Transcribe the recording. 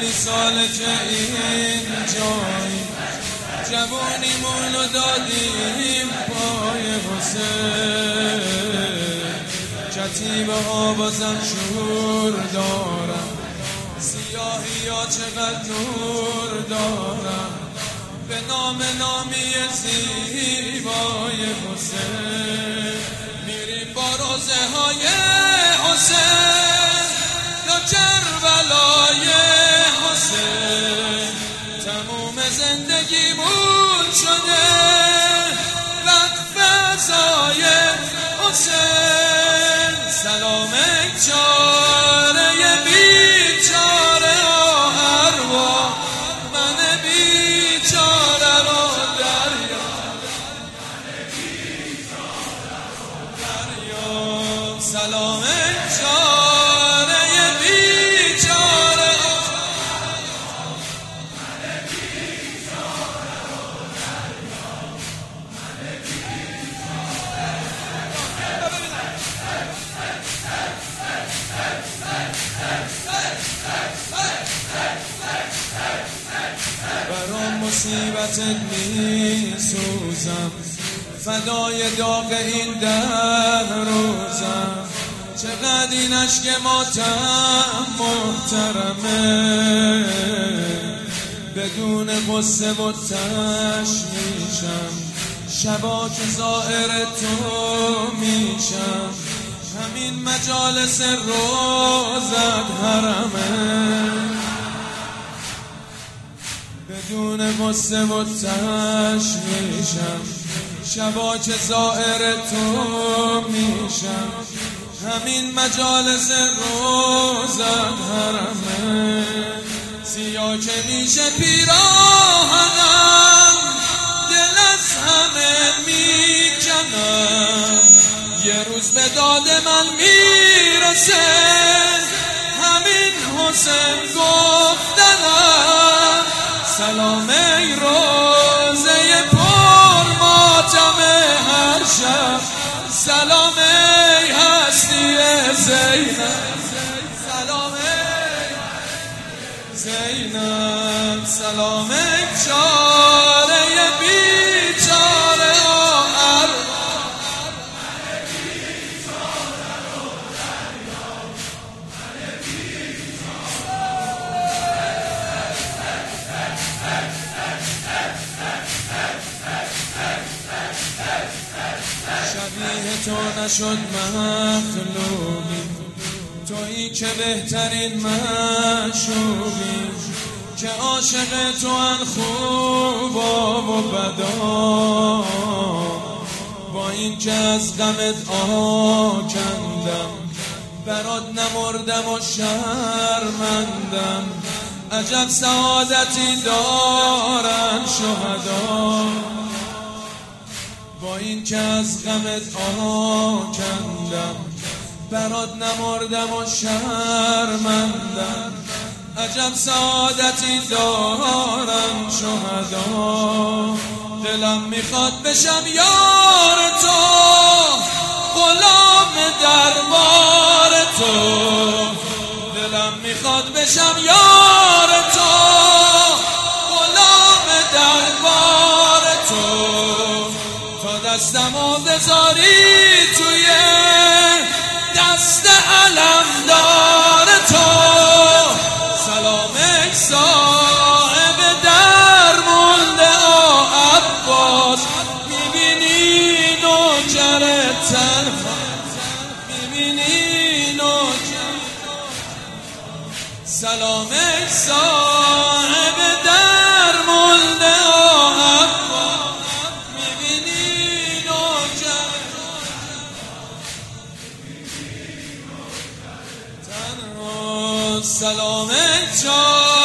خیلی ساله که این جایی جوونیمونو دادیم پای حسین. کتیبه ها بازم شور دارم، سیاهی ها چقدر نور دارم، به نام نامی زیبای حسین. میریم با روزه های حسین تا کربلای حسین. تموم زندگیمون شده وقف فضای حسین. سلام چاره بیچاره ارواح من بیچاره رو دریا سلام چاره بیچاره برام مصیبتت میسوزم، فدای داغ این 10 روزم. چقدر این عشق ماتم محترمه، بدون قصه و تشویشم. شبا که زائر تو میشم، همین مجالس روزت حرمه. بدون قصه و تشویشم، شبا که زائر تو میشم، همین مجالس روزت حرمه. سیاه که میشه پیراهنم، دل از همه میکنم. یه روز به داد من میرسه همین حسین گفتنم. سلام ای روزه پر ماتم هر شب، سلام ای هستی زینب. سلام زینب، سلام چاره بیچاره شبیه تو نشد مخلوقی، تویی که بهترین معشوقی، که عاشق تو ان خوبا و بدا. با این که از غمت آکندم، برات نمردم و شرمندم. عجب سعادتی دارن شهدا. با این که از غمت آکندم، برات نمردم و شرمندم. عجب سعادتی دارن شهدا. دلم میخواد بشم یار تو، غلام دربار تو. دلم میخواد بشم یار تو، غلام دربار تو. تا دستمو بذاری توی دست علمدار تو. سلام ای صاحب درمونده عباس، میبینی نوکر تنها، میبینی نوکر. سلام ای صاحب درمونده عباس، میبینی نوکر تنها. سلام چار